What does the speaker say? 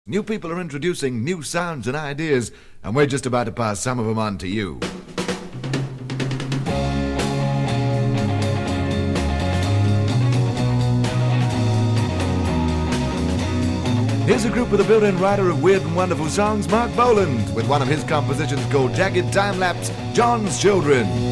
New people are introducing new sounds and ideas, and we're just about to pass some of them on to you. Here's a group with a built-in writer of weird and wonderful songs, Mark Boland, with one of his compositions called Jagged Time Lapse, John's Children.